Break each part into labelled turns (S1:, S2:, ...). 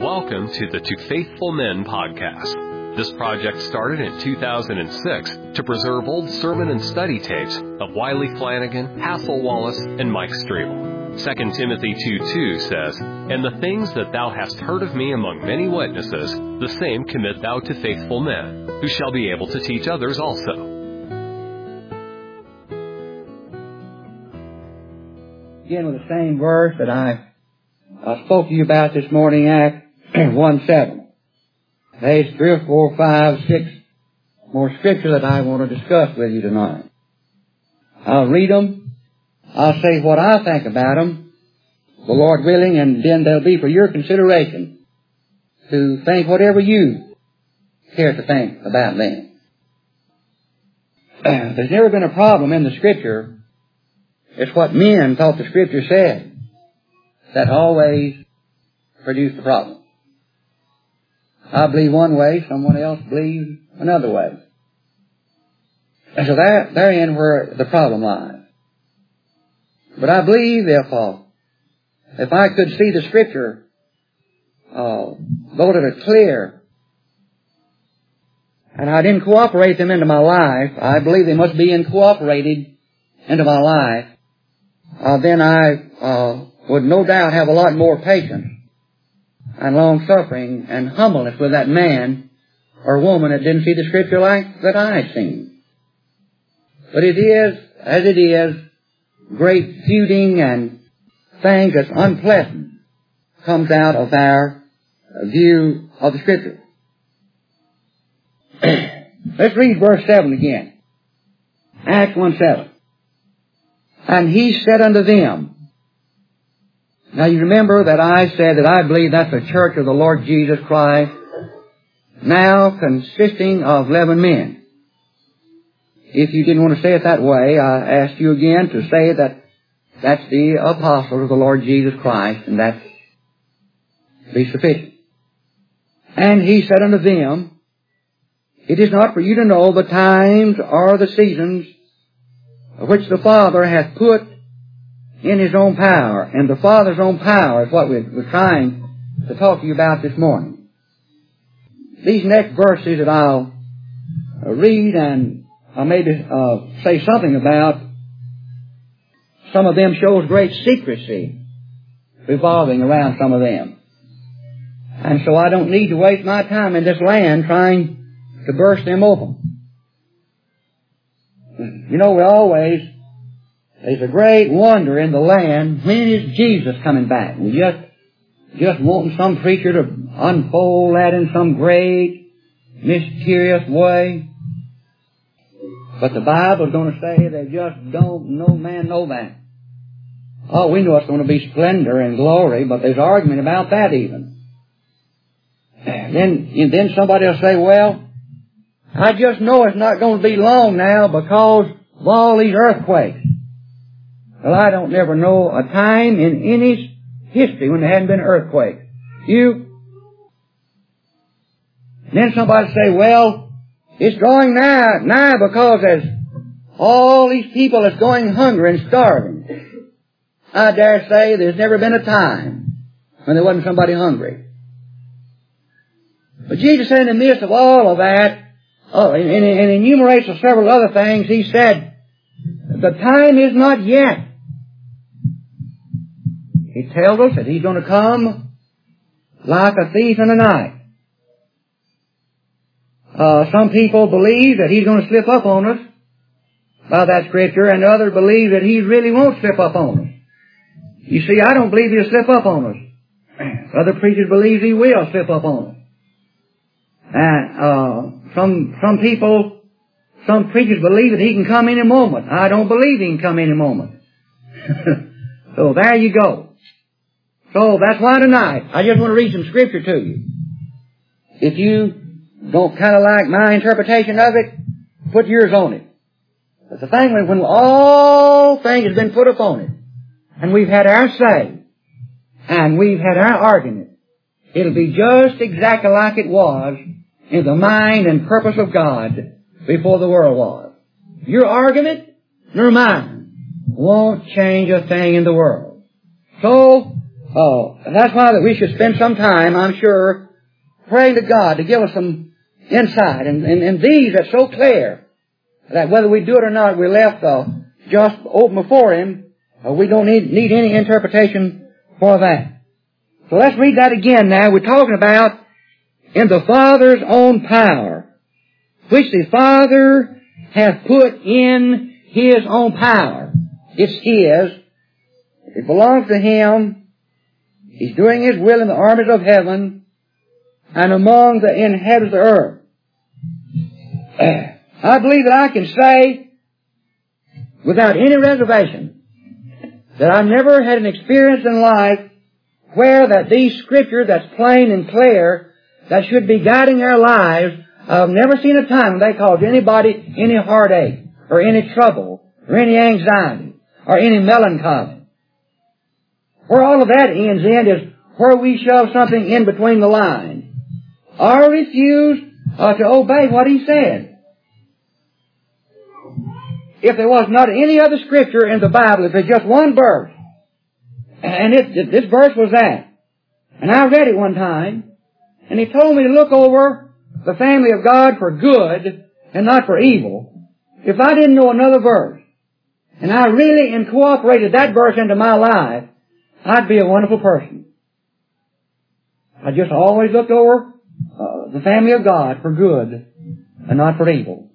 S1: Welcome to the To Faithful Men podcast. This project started in 2006 to preserve old sermon and study tapes of Wiley Flanagan, Hassel Wallace, and Mike Strable. 2 Timothy 2:2 says, "And the things that thou hast heard of me among many witnesses, the same commit thou to faithful men, who shall be able to teach others also."
S2: Again with the same verse that I spoke to you about this morning, Acts 1:7. There's 3 or 4, 5, 6 more scriptures that I want to discuss with you tonight. I'll read them. I'll say what I think about them, the Lord willing, and then they'll be for your consideration to think whatever you care to think about them. There's never been a problem in the Scripture. It's what men thought the Scripture said that always produced the problem. I believe one way, someone else believes another way. And so therein where the problem lies. But I believe if I could see the Scripture, those that are clear, and I didn't cooperate them into my life, I believe they must be incorporated into my life, then I would no doubt have a lot more patience and long-suffering and humbleness with that man or woman that didn't see the Scripture like that I had seen. But it is, as it is, great feuding and things that's unpleasant comes out of our view of the Scripture. Let's read verse 7 again. Acts 1:7. "And he said unto them," now you remember that I said that I believe that's the church of the Lord Jesus Christ, now consisting of 11 men. If you didn't want to say it that way, I ask you again to say that that's the apostles of the Lord Jesus Christ, and that be sufficient. "And he said unto them, It is not for you to know the times or the seasons which the Father hath put in His own power." And the Father's own power is what we're trying to talk to you about this morning. These next verses that I'll read and I'll maybe say something about, some of them shows great secrecy revolving around some of them. And so I don't need to waste my time in this land trying to burst them open. You know, there's a great wonder in the land, when is Jesus coming back? We just wanting some preacher to unfold that in some great, mysterious way. But the Bible's going to say they just no man know that. Oh, we know it's going to be splendor and glory, but there's argument about that even. Then somebody will say, well, I just know it's not going to be long now because of all these earthquakes. Well, I don't never know a time in any history when there hadn't been an earthquake. Then somebody say, well, it's drawing nigh because there's all these people that's going hungry and starving. I dare say there's never been a time when there wasn't somebody hungry. But Jesus said in the midst of all of that, and enumerates several other things, He said, the time is not yet. He tells us that He's going to come like a thief in the night. Some people believe that He's going to slip up on us by that Scripture, and others believe that He really won't slip up on us. You see, I don't believe He'll slip up on us. Other preachers believe He will slip up on us. And some preachers believe that He can come any moment. I don't believe He can come any moment. So there you go. So that's why tonight, I just want to read some Scripture to you. If you don't kind of like my interpretation of it, put yours on it. But the thing is, when all things have been put upon it, and we've had our say, and we've had our argument, it'll be just exactly like it was in the mind and purpose of God before the world was. Your argument, nor mine, won't change a thing in the world. So, That's why that we should spend some time, I'm sure, praying to God to give us some insight. And these are so clear that whether we do it or not, we're left just open before Him. We don't need any interpretation for that. So let's read that again now. We're talking about in the Father's own power, which the Father hath put in His own power. It's His. It belongs to Him. He's doing His will in the armies of heaven and among the inhabitants of the earth. I believe that I can say without any reservation that I've never had an experience in life where that these scriptures that's plain and clear that should be guiding our lives, I've never seen a time when they caused anybody any heartache or any trouble or any anxiety or any melancholy. Where all of that ends in is where we shove something in between the lines or refuse to obey what He said. If there was not any other scripture in the Bible, if there's just one verse, and this verse was that, and I read it one time, and He told me to look over the family of God for good and not for evil. If I didn't know another verse, and I really incorporated that verse into my life, I'd be a wonderful person. I just always looked over the family of God for good and not for evil.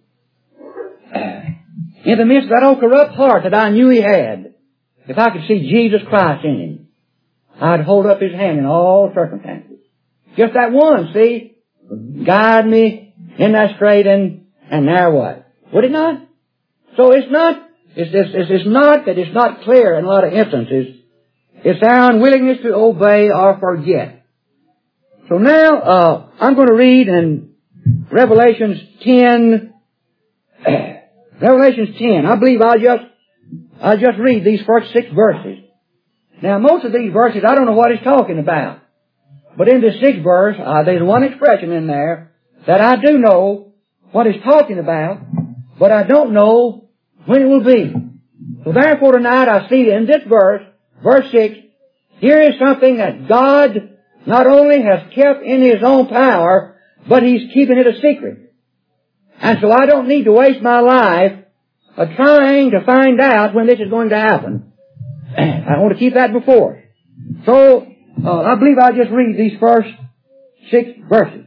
S2: In the midst of that old corrupt heart that I knew he had, if I could see Jesus Christ in him, I'd hold up His hand in all circumstances. Just that one, see, guide me in that straight and narrow way. Would it not? So it's not that it's not clear in a lot of instances. It's our unwillingness to obey or forget. So now, I'm going to read in Revelations 10. Revelations 10. I believe I'll just read these first 6 verses. Now, most of these verses, I don't know what it's talking about. But in the 6th verse, there's one expression in there that I do know what it's talking about, but I don't know when it will be. So therefore tonight I see in this verse, verse 6, here is something that God not only has kept in His own power, but He's keeping it a secret. And so I don't need to waste my life trying to find out when this is going to happen. I want to keep that before us. So, I believe I'll just read these first 6 verses.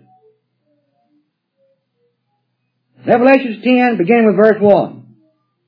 S2: Revelation 10, beginning with verse 1.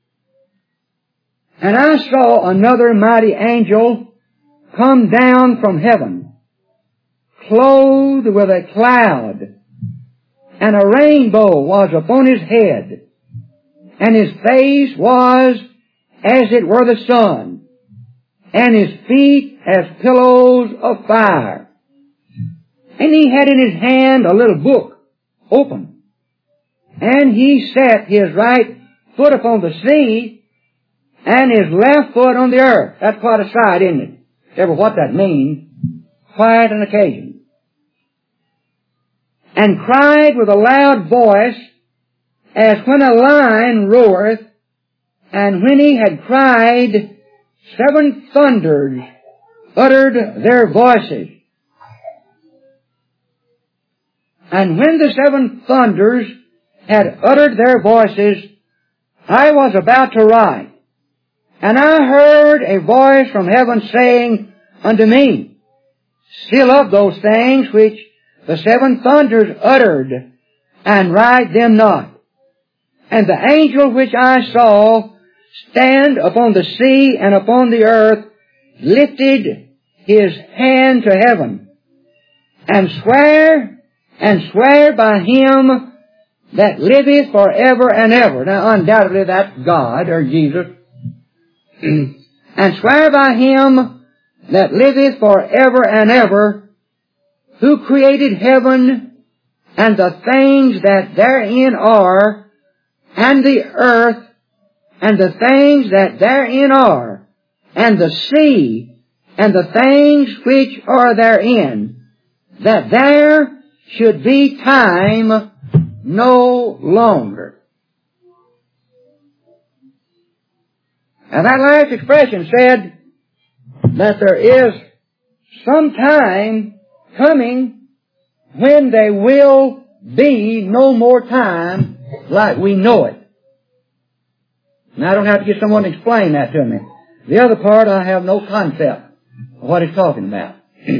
S2: And I saw another mighty angel come down from heaven, clothed with a cloud, and a rainbow was upon his head, and his face was as it were the sun, and his feet as pillows of fire. And he had in his hand a little book, open, and he set his right foot upon the sea, and his left foot on the earth. That's quite a sight, isn't it? Ever what that means? Quite an occasion. And cried with a loud voice, as when a lion roareth, and when he had cried, 7 thunders uttered their voices. And when the 7 thunders had uttered their voices, I was about to write. And I heard a voice from heaven saying unto me, Seal up those things which the 7 thunders uttered, and write them not. And the angel which I saw stand upon the sea and upon the earth lifted his hand to heaven, and sware by him that liveth forever and ever. Now undoubtedly that's God or Jesus. And swear by him that liveth forever and ever, who created heaven and the things that therein are, and the earth and the things that therein are, and the sea and the things which are therein, that there should be time no longer. Now that last expression said that there is sometime coming when there will be no more time like we know it. Now I don't have to get someone to explain that to me. The other part I have no concept of what he's talking about.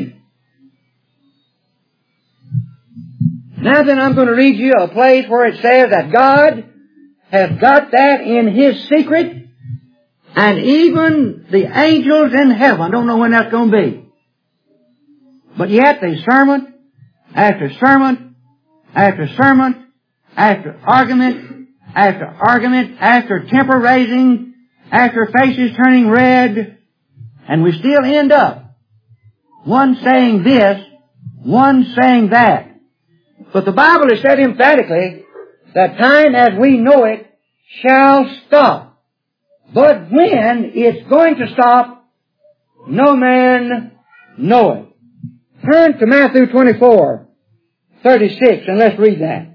S2: Now then I'm going to read you a place where it says that God has got that in His secret, and even the angels in heaven don't know when that's going to be. But yet they sermon after sermon after sermon after argument after temper raising, after faces turning red, and we still end up one saying this, one saying that. But the Bible has said emphatically that time as we know it shall stop. But when it's going to stop, no man knoweth. Turn to Matthew 24:36 and let's read that.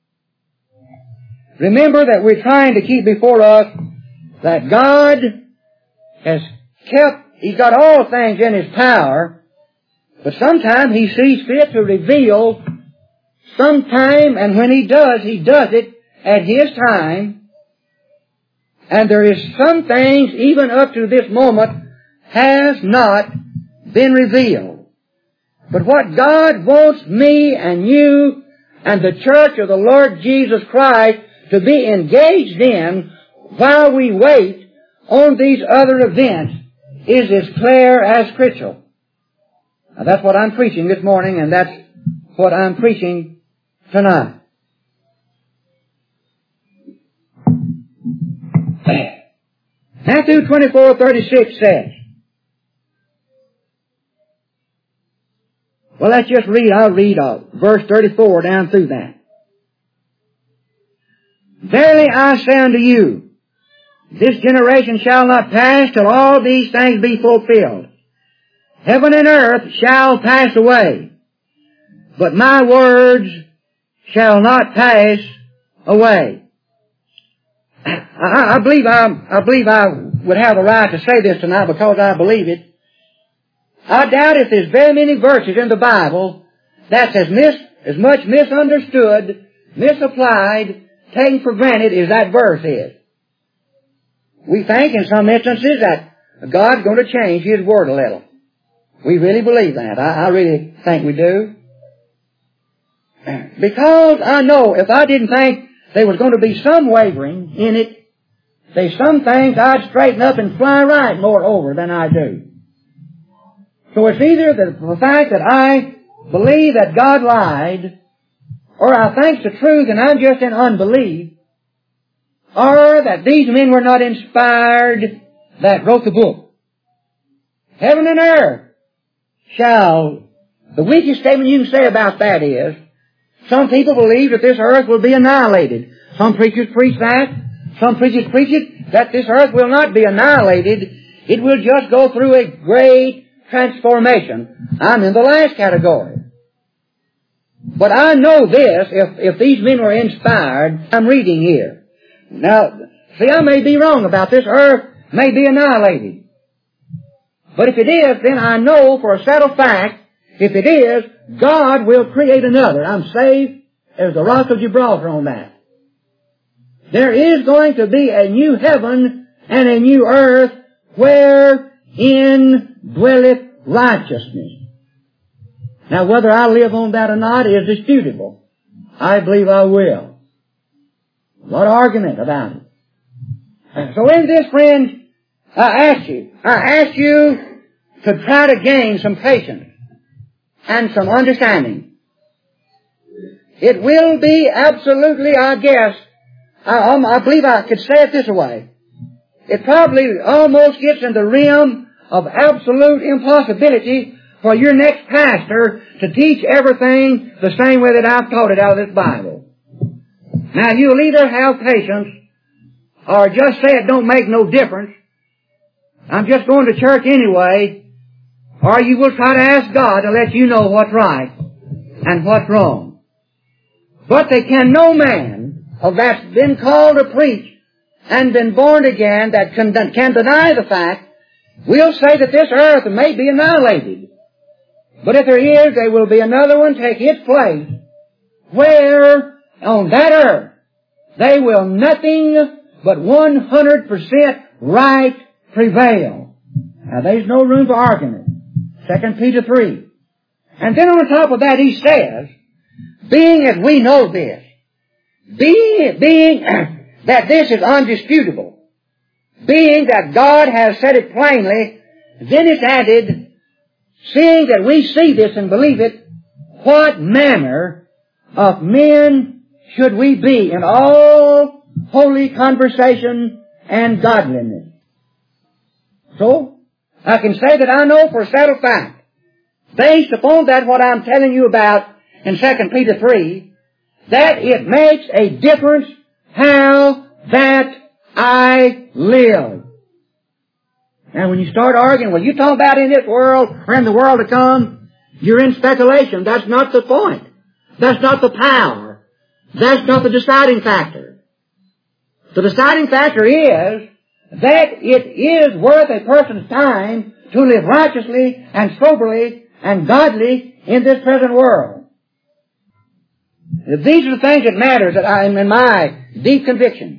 S2: Remember that we're trying to keep before us that God has He's got all things in His power, but sometimes He sees fit to reveal sometime, and when He does it at His time. And there is some things, even up to this moment, has not been revealed. But what God wants me and you and the church of the Lord Jesus Christ to be engaged in while we wait on these other events is as clear as crystal. Now that's what I'm preaching this morning, and that's what I'm preaching tonight. Matthew 24:36 says, well, let's just read. I'll read verse 34 down through that. Verily I say unto you, this generation shall not pass till all these things be fulfilled. Heaven and earth shall pass away, but my words shall not pass away. I believe I would have the right to say this tonight because I believe it. I doubt if there's very many verses in the Bible that's as much misunderstood, misapplied, taken for granted as that verse is. We think in some instances that God's going to change His Word a little. We really believe that. I really think we do. Because I know if I didn't think there was going to be some wavering in it, there's some things I'd straighten up and fly right more over than I do. So it's either the fact that I believe that God lied, or I think the truth and I'm just in unbelief, or that these men were not inspired that wrote the book. Heaven and earth shall, the weakest statement you can say about that is, some people believe that this earth will be annihilated. Some preachers preach that. Some preachers preach it that this earth will not be annihilated. It will just go through a great transformation. I'm in the last category. But I know this, if these men were inspired, I'm reading here. Now, see, I may be wrong about this. Earth may be annihilated. But if it is, then I know for a settled fact, if it is, God will create another. I'm safe as the rock of Gibraltar on that. There is going to be a new heaven and a new earth wherein dwelleth righteousness. Now, whether I live on that or not is disputable. I believe I will. A lot of argument about it. So in this, friend, I ask you to try to gain some patience and some understanding. It will be absolutely, I guess, I believe I could say it this way. It probably almost gets in the realm of absolute impossibility for your next pastor to teach everything the same way that I've taught it out of this Bible. Now, you'll either have patience or just say it don't make no difference. I'm just going to church anyway. Or you will try to ask God to let you know what's right and what's wrong. But there can no man of that's been called to preach and been born again that can deny the fact, will say that this earth may be annihilated. But if there is, there will be another one take its place, where on that earth they will nothing but 100% right prevail. Now there's no room for argument. 2 Peter 3. And then on top of that he says, being as we know this, being that this is undisputable, being that God has said it plainly, then it's added, seeing that we see this and believe it, what manner of men should we be in all holy conversation and godliness? So, I can say that I know for a settled fact, based upon that what I'm telling you about in 2 Peter 3, that it makes a difference how that I live. And when you start arguing, well, you talk about in this world or in the world to come, you're in speculation. That's not the point. That's not the power. That's not the deciding factor. The deciding factor is that it is worth a person's time to live righteously and soberly and godly in this present world. These are the things that matter that I am in my deep convictions.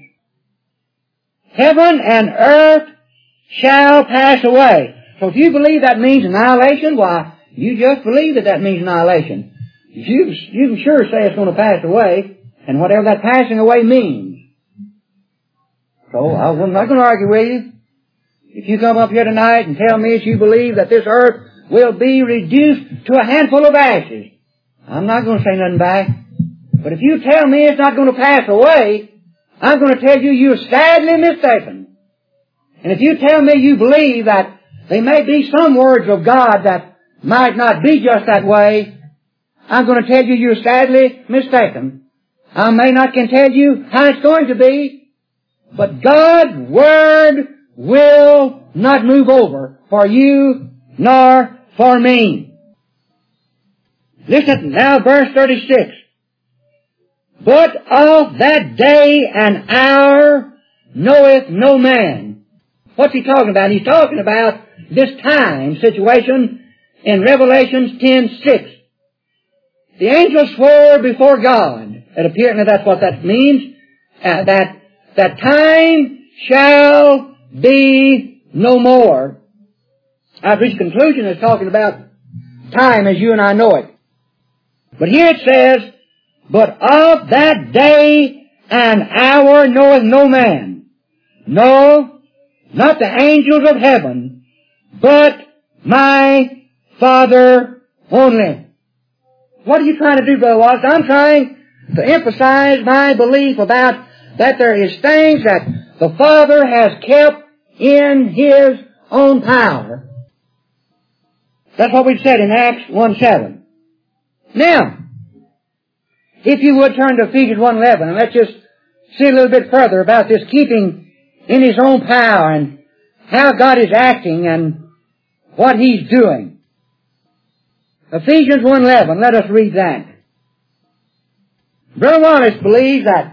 S2: Heaven and earth shall pass away. So if you believe that means annihilation, why, you just believe that means annihilation. You can sure say it's going to pass away, and whatever that passing away means. So I'm not going to argue with you. If you come up here tonight and tell me that you believe that this earth will be reduced to a handful of ashes, I'm not going to say nothing back. But if you tell me it's not going to pass away, I'm going to tell you you're sadly mistaken. And if you tell me you believe that there may be some words of God that might not be just that way, I'm going to tell you you're sadly mistaken. I may not can tell you how it's going to be, but God's Word will not move over for you nor for me. Listen now, verse 36. But of that day and hour knoweth no man. What's he talking about? He's talking about this time situation in Revelation 10:6. The angel swore before God. It appears that that's what that means. That time shall be no more. I've reached conclusion is talking about time as you and I know it. But here it says, but of that day and hour knoweth no man. No, not the angels of heaven, but my Father only. What are you trying to do, Brother Wallace? I'm trying to emphasize my belief about that there is things that the Father has kept in His own power. That's what we said in Acts 1:7. Now, if you would turn to Ephesians 1:11, and let's just see a little bit further about this keeping in His own power and how God is acting and what He's doing. Ephesians 1:11, let us read that. Brother Wallace believes that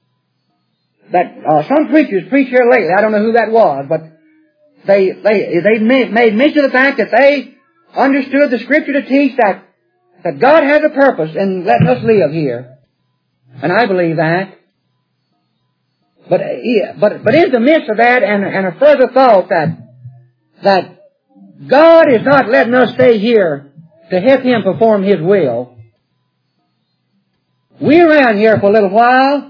S2: some preachers preach here lately, I don't know who that was, but they made mention of the fact that they understood the Scripture to teach that God has a purpose in letting us live here. And I believe that. But in the midst of that and a further thought that God is not letting us stay here to help Him perform His will. We're around here for a little while,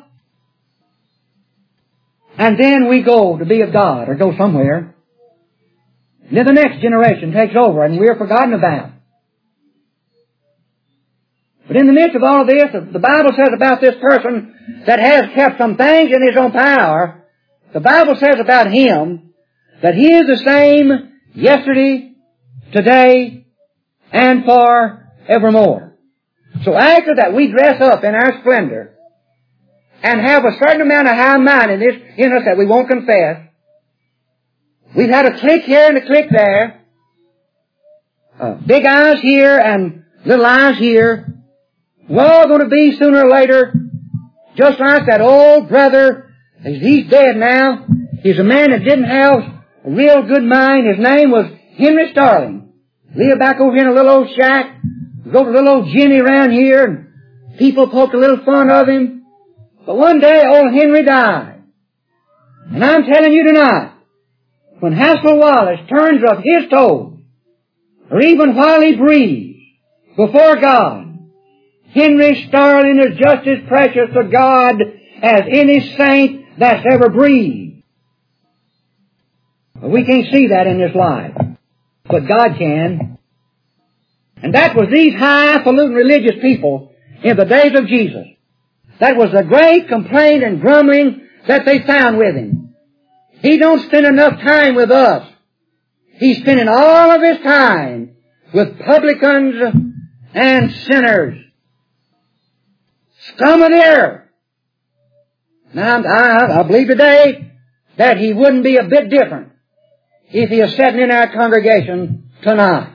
S2: and then we go to be of God or go somewhere. And then the next generation takes over and we're forgotten about. But in the midst of all of this, the Bible says about this person that has kept some things in his own power, the Bible says about him that he is the same yesterday, today, and forevermore. So after that we dress up in our splendor and have a certain amount of high-mindedness in us that we won't confess. We've had a clique here and a clique there. Big eyes here and little eyes here. We're all going to be sooner or later just like that old brother. He's dead now. He's a man that didn't have a real good mind. His name was Henry Starling. Lived back over here in a little old shack. Go to little old Jimmy around here, and people poked a little fun of him. But one day old Henry died. And I'm telling you tonight, when Hassel Wallace turns up his toes, or even while he breathes before God, Henry Starling is just as precious to God as any saint that's ever breathed. But we can't see that in this life. But God can. And that was these highfalutin religious people in the days of Jesus. That was the great complaint and grumbling that they found with Him. He don't spend enough time with us. He's spending all of His time with publicans and sinners. Scum of the earth. Now, I believe today that He wouldn't be a bit different if He is sitting in our congregation tonight.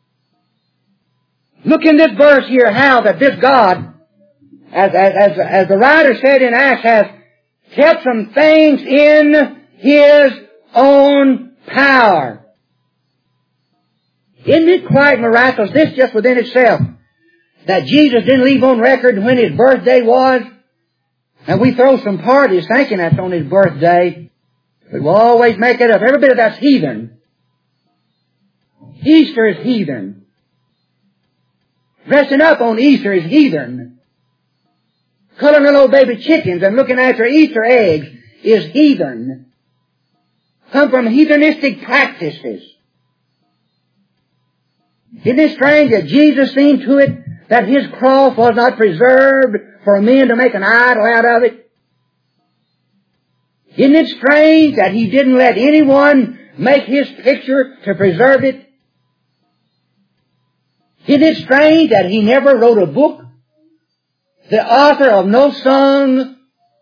S2: Look in this verse here how that this God, as the writer said in Acts, has kept some things in His own power. Isn't it quite miraculous, this just within itself, that Jesus didn't leave on record when His birthday was? And we throw some parties thinking that's on His birthday. But we'll always make it up. Every bit of that's heathen. Easter is heathen. Dressing up on Easter is heathen. Coloring little baby chickens and looking after Easter eggs is heathen. Come from heathenistic practices. Isn't it strange that Jesus seen to it that His cross was not preserved for men to make an idol out of it? Isn't it strange that He didn't let anyone make His picture to preserve it? Isn't it strange that He never wrote a book? The author of no song,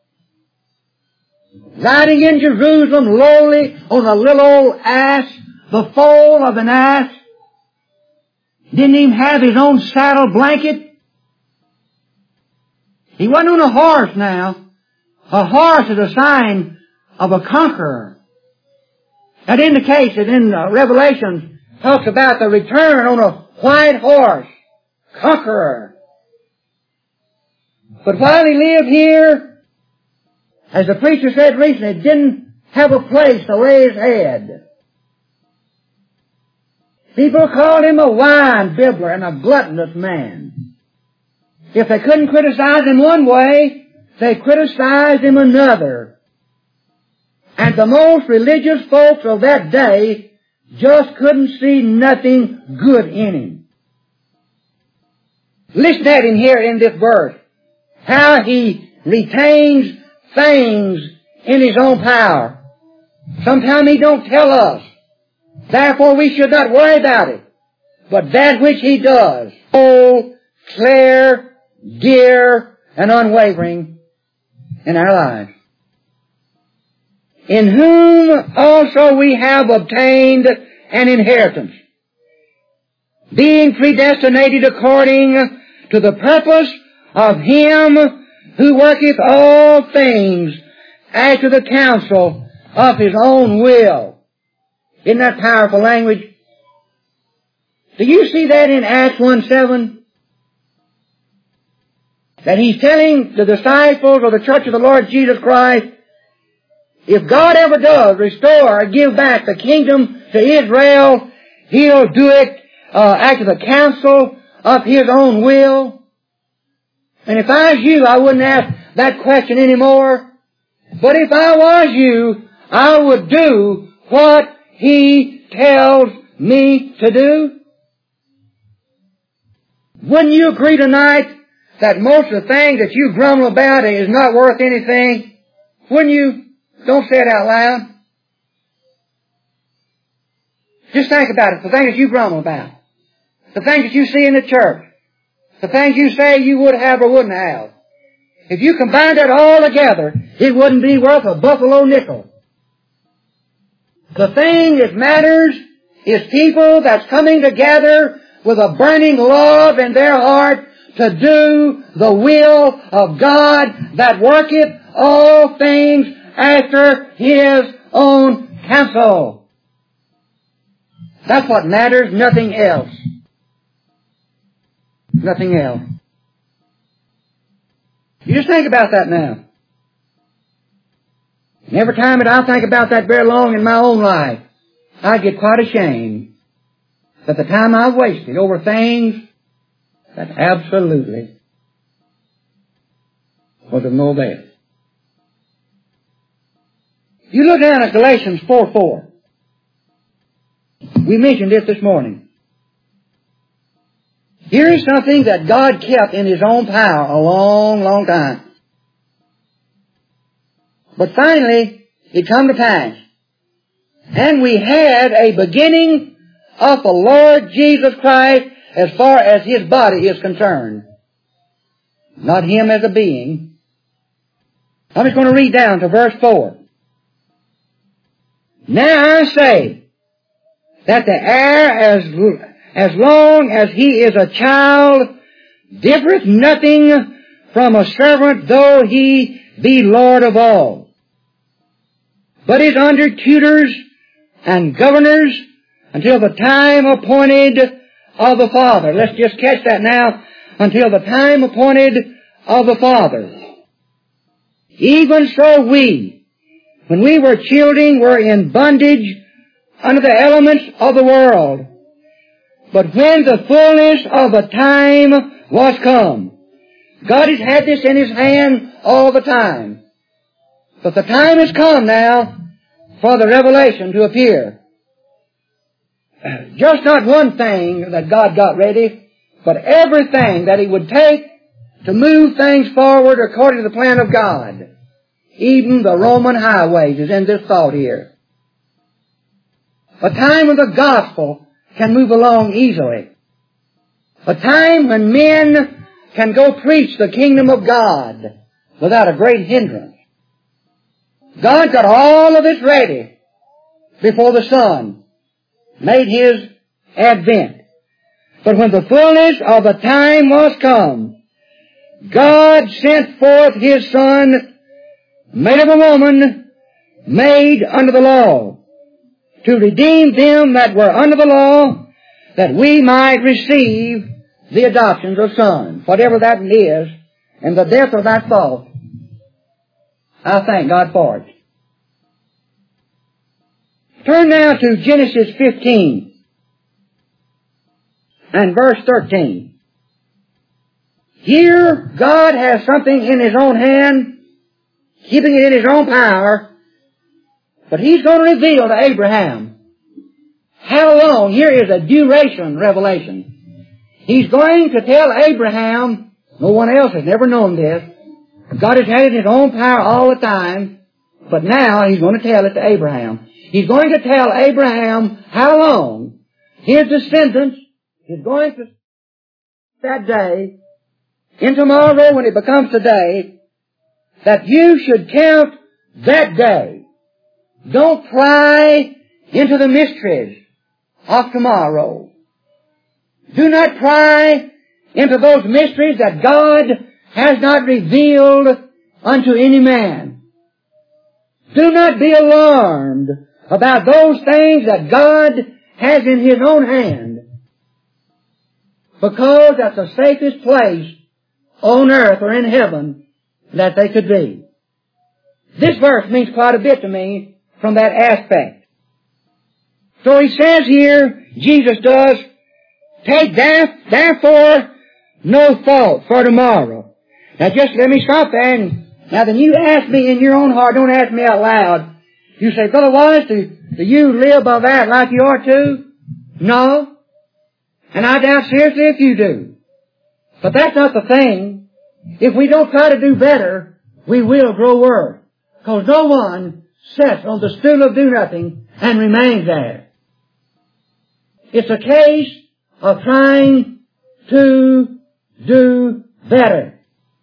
S2: riding in Jerusalem lowly on a little old ass, the foal of an ass, didn't even have his own saddle blanket. He wasn't on a horse now. A horse is a sign of a conqueror. That indicates that in Revelation talks about the return on a white horse, conqueror. But while He lived here, as the preacher said recently, didn't have a place to lay His head. People called Him a wine bibbler and a gluttonous man. If they couldn't criticize Him one way, they criticized Him another. And the most religious folks of that day just couldn't see nothing good in Him. Listen at Him here in this verse. How He retains things in His own power. Sometimes He don't tell us. Therefore we should not worry about it. But that which He does, whole, clear, dear, and unwavering in our lives. In whom also we have obtained an inheritance, being predestinated according to the purpose of Him who worketh all things after the counsel of His own will. Isn't that powerful language? Do you see that in Acts 1:7? That He's telling the disciples of the Church of the Lord Jesus Christ, if God ever does restore or give back the kingdom to Israel, He'll do it after the counsel of His own will. And if I was you, I wouldn't ask that question anymore. But if I was you, I would do what He tells me to do. Wouldn't you agree tonight that most of the things that you grumble about is not worth anything? Wouldn't you? Don't say it out loud. Just think about it. The things that you grumble about. The things that you see in the church. The things you say you would have or wouldn't have. If you combined that all together, it wouldn't be worth a buffalo nickel. The thing that matters is people that's coming together with a burning love in their heart to do the will of God that worketh all things after His own counsel. That's what matters, nothing else. Nothing else. You just think about that now. And every time that I think about that very long in my own life, I get quite ashamed that the time I've wasted over things that absolutely was of no avail. You look down at Galatians 4:4. We mentioned it this morning. Here is something that God kept in His own power a long, long time. But finally, it come to pass. And we had a beginning of the Lord Jesus Christ as far as His body is concerned. Not Him as a being. I'm just going to read down to verse 4. Now I say that the heir, as long as he is a child, differeth nothing from a servant, though he be Lord of all, but is under tutors and governors until the time appointed of the Father. Let's just catch that now. Until the time appointed of the Father. Even so we, when we were children, were in bondage under the elements of the world. But when the fullness of the time was come, God has had this in His hand all the time. But the time has come now for the revelation to appear. Just not one thing that God got ready, but everything that He would take to move things forward according to the plan of God. Even the Roman highways is in this thought here. A time when the gospel can move along easily. A time when men can go preach the kingdom of God without a great hindrance. God got all of this ready before the Son made His advent. But when the fullness of the time was come, God sent forth His Son, made of a woman, made under the law, to redeem them that were under the law, that we might receive the adoptions of sons. Whatever that is, and the depth of that thought, I thank God for it. Turn now to Genesis 15 and verse 13. Here, God has something in His own hand, keeping it in His own power, but He's going to reveal to Abraham how long. Here is a duration revelation. He's going to tell Abraham, no one else has never known this, God has had it in His own power all the time, but now He's going to tell it to Abraham. He's going to tell Abraham how long his descendants is going to that day, in tomorrow when it becomes today, that you should count that day. Don't pry into the mysteries of tomorrow. Do not pry into those mysteries that God has not revealed unto any man. Do not be alarmed about those things that God has in His own hand, because that's the safest place on earth or in heaven that they could be. This verse means quite a bit to me from that aspect. So He says here, Jesus does, take therefore no thought for tomorrow. Now just let me stop there, and now then you ask me in your own heart, don't ask me out loud. You say, Brother Wallace, do you live by that like you are to? No. And I doubt seriously if you do. But that's not the thing. If we don't try to do better, we will grow worse. Because no one sits on the stool of do nothing and remains there. It's a case of trying to do better.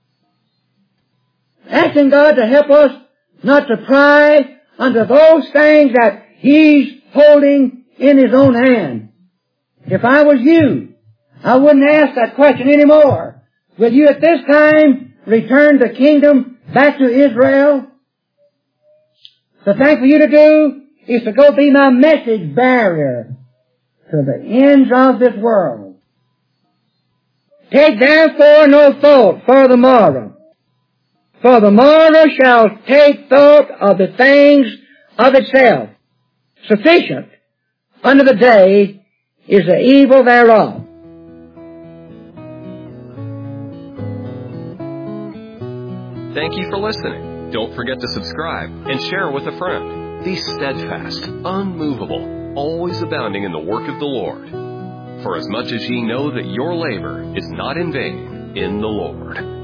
S2: Asking God to help us not to pry under those things that He's holding in His own hand. If I was you, I wouldn't ask that question anymore. Will you at this time return the kingdom back to Israel? The thing for you to do is to go be my message barrier to the ends of this world. Take therefore no thought for the morrow, for the morrow shall take thought of the things of itself. Sufficient unto the day is the evil thereof.
S1: Thank you for listening. Don't forget to subscribe and share with a friend. Be steadfast, unmovable, always abounding in the work of the Lord. For as much as ye know that your labor is not in vain in the Lord.